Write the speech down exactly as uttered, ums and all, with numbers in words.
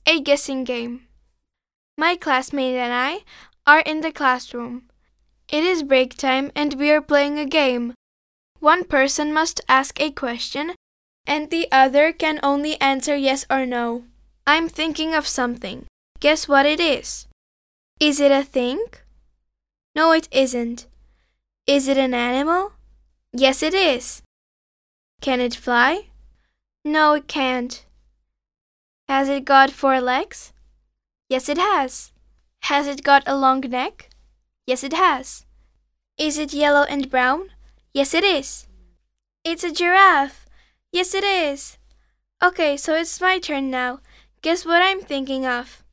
A guessing game. My classmate and I are in the classroom. It is break time and we are playing a game. One person must ask a question and the other can only answer yes or no. I'm thinking of something. Guess what it is? Is it a thing? No, it isn't. Is it an animal? Yes, it is. Can it fly? No, it can't. Has it got four legs? Yes, it has. Has it got a long neck? Yes, it has. Is it yellow and brown? Yes, it is. It's a giraffe. Yes, it is. Okay, so it's my turn now. Guess what I'm thinking of?